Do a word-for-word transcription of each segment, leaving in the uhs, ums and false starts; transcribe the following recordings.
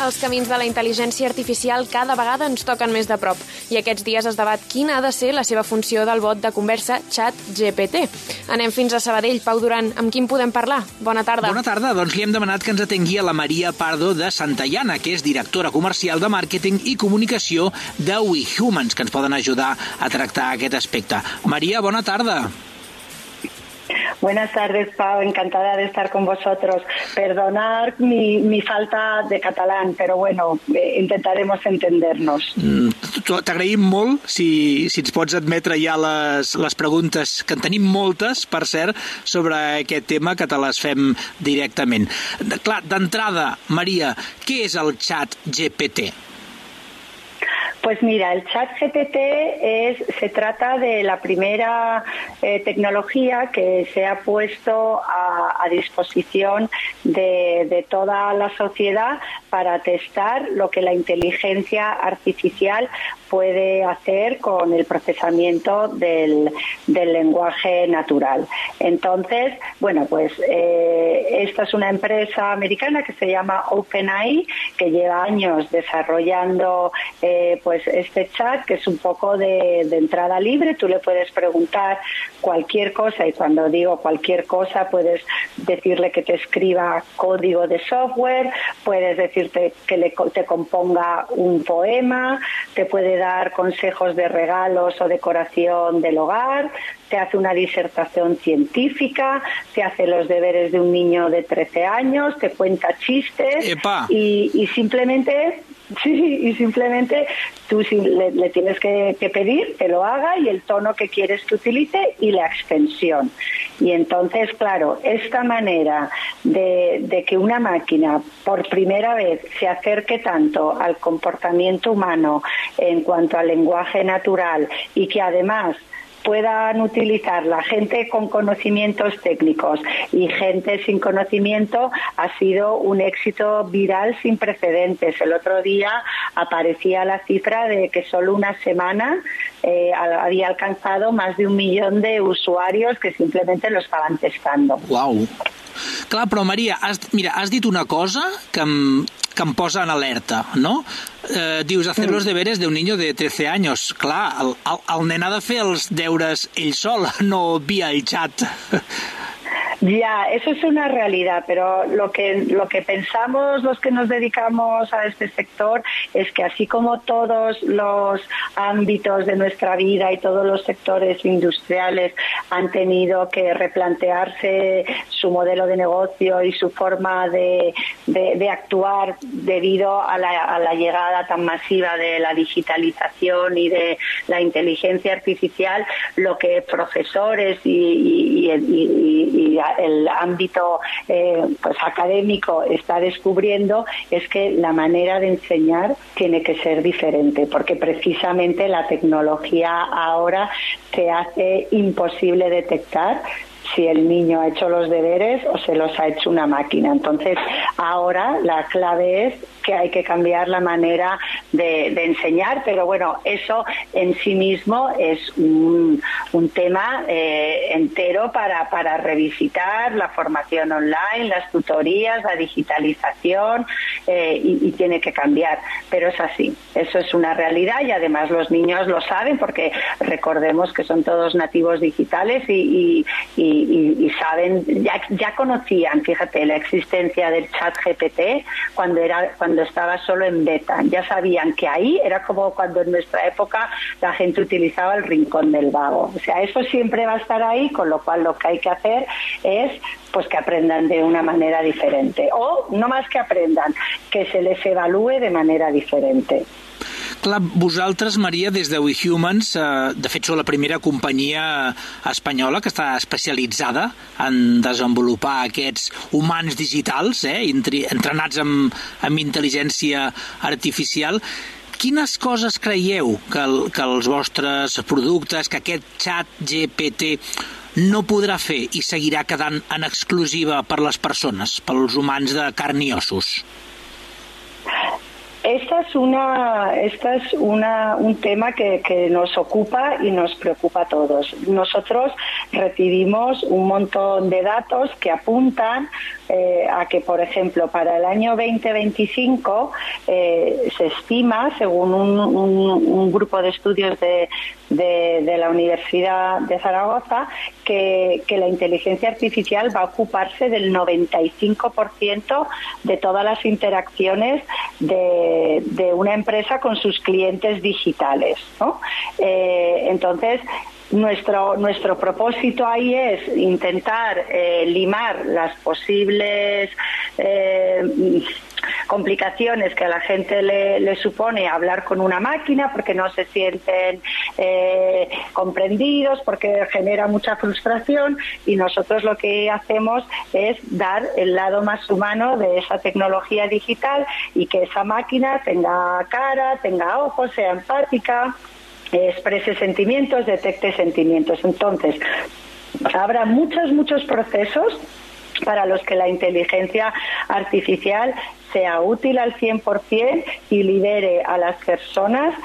Els camins de la intel·ligència artificial cada vegada ens toquen més de prop i aquests dies es debat quina ha de ser la seva funció del bot de conversa ChatGPT. Anem fins a Sabadell. Pau Duran, amb qui en podem parlar? Bona tarda. Bona tarda. Doncs li hem demanat que ens atengui a la Maria Pardo de Santayana, que és directora comercial de màrqueting i comunicació de WeHumans, que ens poden ajudar a tractar aquest aspecte. Maria, bona tarda. Buenas tardes, Pau. Encantada de estar con vosotros. Perdonar mi, mi falta de catalán, pero bueno, eh, intentaremos entendernos. Mm, T'agraïm molt si, si ens pots admetre ja les, les preguntes, que en tenim moltes, per cert, sobre aquest tema, que te les fem directament. Clar, d'entrada, Maria, què és el ChatGPT? Pues mira, el ChatGPT es, se trata de la primera eh, tecnología que se ha puesto a, a disposición de, de toda la sociedad para testar lo que la inteligencia artificial puede hacer con el procesamiento del, del lenguaje natural. Entonces, bueno, pues eh, esta es una empresa americana que se llama OpenAI, que lleva años desarrollando eh, pues este chat, que es un poco de, de entrada libre. Tú le puedes preguntar cualquier cosa, y cuando digo cualquier cosa, puedes decirle que te escriba código de software, puedes decirte que le, te componga un poema, te puede dar consejos de regalos o decoración del hogar, te hace una disertación científica, te hace los deberes de un niño de trece años, te cuenta chistes y, y simplemente... Sí, y simplemente tú le, le tienes que, que pedir que lo haga y el tono que quieres que utilice y la extensión. Y entonces, claro, esta manera de, de que una máquina por primera vez se acerque tanto al comportamiento humano en cuanto al lenguaje natural y que además puedan utilizarla gente con conocimientos técnicos y gente sin conocimiento, ha sido un éxito viral sin precedentes. El otro día aparecía la cifra de que solo una semana eh, había alcanzado más de un millón de usuarios que simplemente lo estaban testando. Uau! Clar, però Maria, has, mira, has dit una cosa que em, que em posa en alerta, no? Eh, dius, hacer los deberes de un niño de trece años. Clar, el, el, el nen ha de fer els deures ell sol, no via el chat. Ya, eso es una realidad, pero lo que lo que pensamos los que nos dedicamos a este sector es que así como todos los ámbitos de nuestra vida y todos los sectores industriales han tenido que replantearse su modelo de negocio y su forma de, de, de actuar debido a la, a la llegada tan masiva de la digitalización y de la inteligencia artificial, lo que profesores y, y, y, y, y el ámbito eh, pues académico está descubriendo es que la manera de enseñar tiene que ser diferente, porque precisamente la tecnología ahora se hace imposible detectar si el niño ha hecho los deberes o se los ha hecho una máquina. Entonces, ahora la clave es que hay que cambiar la manera de, de enseñar, pero bueno, eso en sí mismo es un, un tema eh, entero para, para revisitar la formación online, las tutorías, la digitalización, eh, y, y tiene que cambiar. Pero es así, eso es una realidad y además los niños lo saben porque recordemos que son todos nativos digitales y, y, y Y, y saben, ya, ya conocían, fíjate, la existencia del ChatGPT cuando era cuando estaba solo en beta. Ya sabían que ahí era como cuando en nuestra época la gente utilizaba el rincón del vago. O sea, eso siempre va a estar ahí, con lo cual lo que hay que hacer es pues que aprendan de una manera diferente. O no más que aprendan, que se les evalúe de manera diferente. Clar, vosaltres, Maria, des de WeHumans, eh, de fet sou la primera companyia espanyola que està especialitzada en desenvolupar aquests humans digitals, eh, entrenats amb, amb intel·ligència artificial. Quines coses creieu que, el, que els vostres productes, que aquest xat G P T no podrà fer i seguirà quedant en exclusiva per les persones, pels humans de carn i ossos? Esta es una, esta es una, un tema que, que nos ocupa y nos preocupa a todos. Nosotros recibimos un montón de datos que apuntan eh, a que, por ejemplo, para el año veinte veinticinco eh, se estima, según un, un, un grupo de estudios de, de, de la Universidad de Zaragoza, que, que la inteligencia artificial va a ocuparse del noventa y cinco por ciento de todas las interacciones de, de una empresa con sus clientes digitales, ¿no? Eh, entonces, Nuestro, nuestro propósito ahí es intentar eh, limar las posibles eh, complicaciones que a la gente le, le supone hablar con una máquina, porque no se sienten eh, comprendidos, porque genera mucha frustración, y nosotros lo que hacemos es dar el lado más humano de esa tecnología digital y que esa máquina tenga cara, tenga ojos, sea empática, exprese sentimientos, detecte sentimientos. Entonces, habrá muchos, muchos procesos para los que la inteligencia artificial sea útil al cien por ciento y libere a las personas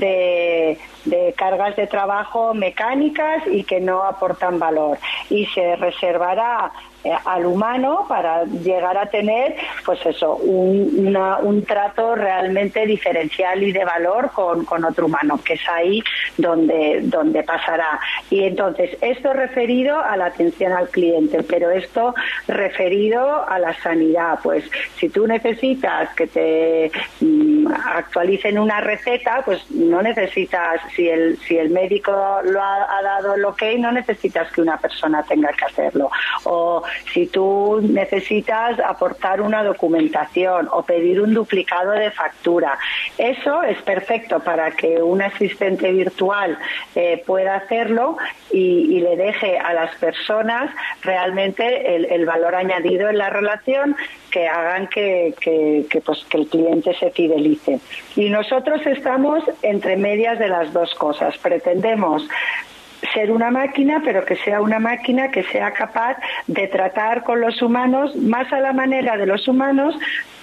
de, de cargas de trabajo mecánicas y que no aportan valor. Y se reservará eh, al humano para llegar a tener, pues eso, un, una, un trato realmente diferencial y de valor con, con otro humano, que es ahí donde, donde pasará. Y entonces, esto referido a la atención al cliente, pero esto referido a la sanidad. Pues si tú necesitas que te mm, actualicen una receta, pues no necesitas, si el, si el médico lo ha, ha dado el ok, no necesitas que una persona tenga que hacerlo. O si tú necesitas aportar una documentación o pedir un duplicado de factura, eso es perfecto para que un asistente virtual eh, pueda hacerlo y, y le deje a las personas realmente el, el valor añadido en la relación, que hagan que, que, que, pues, que el cliente se fidelice. Y nosotros estamos entre medias de las dos cosas. Pretendemos ser una máquina, pero que sea una máquina que sea capaz de tratar con los humanos más a la manera de los humanos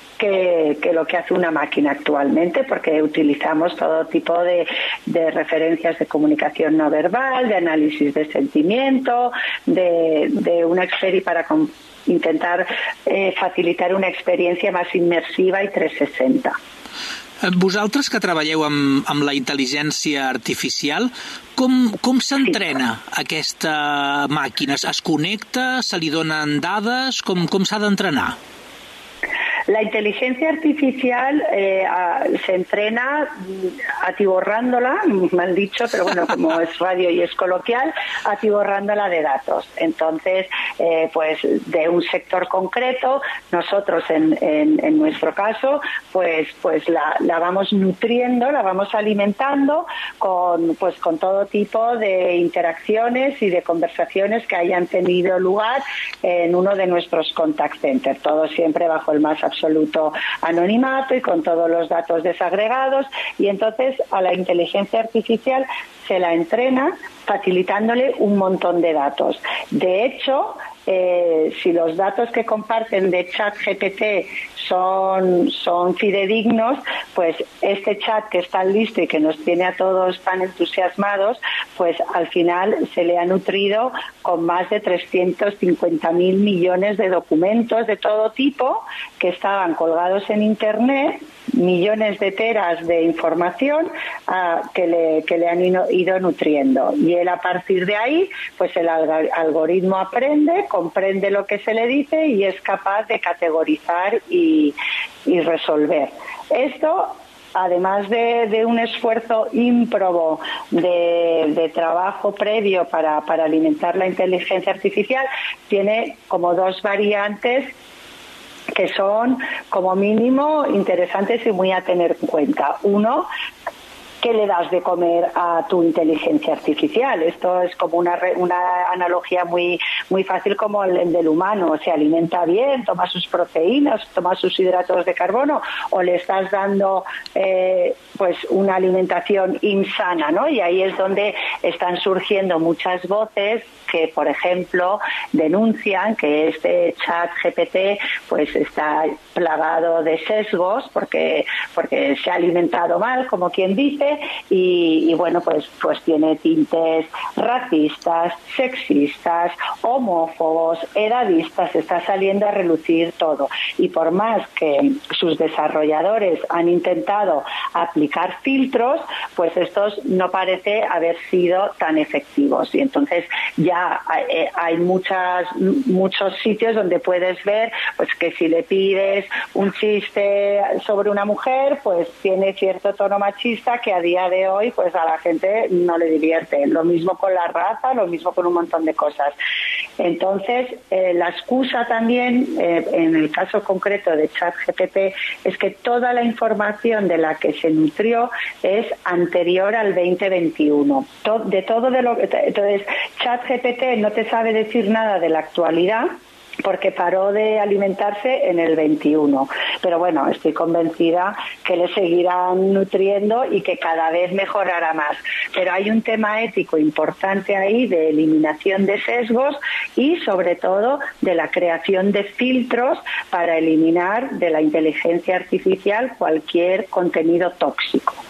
que, que lo que hace una máquina actualmente, porque utilizamos todo tipo de, de referencias de comunicación no verbal, de análisis de sentimiento, de, de una experiencia para con, intentar eh, facilitar una experiencia más inmersiva y trescientos sesenta. Vosaltres que treballeu amb, amb la intel·ligència artificial, com, com s'entrena sí. aquesta màquina? Es connecta? Se li donen dades? Com, com s'ha d'entrenar? La inteligencia artificial eh, a, se entrena atiborrándola, mal dicho, pero bueno, como es radio y es coloquial, atiborrándola de datos. Entonces, eh, pues de un sector concreto, nosotros en, en, en nuestro caso, pues, pues la, la vamos nutriendo, la vamos alimentando con, pues, con todo tipo de interacciones y de conversaciones que hayan tenido lugar en uno de nuestros contact centers, todo siempre bajo el más absoluto absoluto anonimato y con todos los datos desagregados, y entonces a la inteligencia artificial se la entrena facilitándole un montón de datos. De hecho, eh, si los datos que comparten de ChatGPT son, son fidedignos, pues este chat que está listo y que nos tiene a todos tan entusiasmados, pues al final se le ha nutrido con más de trescientos cincuenta mil millones de documentos de todo tipo que estaban colgados en Internet, millones de teras de información uh, que, le, que le han ido nutriendo. Y él, a partir de ahí, pues el algoritmo aprende, comprende lo que se le dice y es capaz de categorizar y, y resolver. Esto, además de, de un esfuerzo ímprobo de, de trabajo previo para, para alimentar la inteligencia artificial, tiene como dos variantes que son como mínimo interesantes y muy a tener en cuenta. Uno, ¿qué le das de comer a tu inteligencia artificial? Esto es como una, una analogía muy, muy fácil como el del humano. Se alimenta bien, toma sus proteínas, toma sus hidratos de carbono, o le estás dando eh, pues una alimentación insana, ¿no? Y ahí es donde están surgiendo muchas voces que, por ejemplo, denuncian que este chat G P T pues está plagado de sesgos porque porque se ha alimentado mal, como quien dice, y, y bueno, pues pues tiene tintes racistas, sexistas, homófobos, edadistas, está saliendo a relucir todo. Y por más que sus desarrolladores han intentado aplicar filtros, pues estos no parece haber sido tan efectivos. Y entonces ya hay, hay muchas muchos sitios donde puedes ver pues que si le pides un chiste sobre una mujer, pues tiene cierto tono machista que a día de hoy pues a la gente no le divierte. Lo mismo con la raza, lo mismo con un montón de cosas. Entonces, eh, la excusa también, eh, en el caso concreto de ChatGPT, es que toda la información de la que se nutrió es anterior al veinte veintiuno. To- de todo de lo que... Entonces, ChatGPT no te sabe decir nada de la actualidad, porque paró de alimentarse en el veintiuno. Pero bueno, estoy convencida que le seguirán nutriendo y que cada vez mejorará más. Pero hay un tema ético importante ahí de eliminación de sesgos y sobre todo de la creación de filtros para eliminar de la inteligencia artificial cualquier contenido tóxico.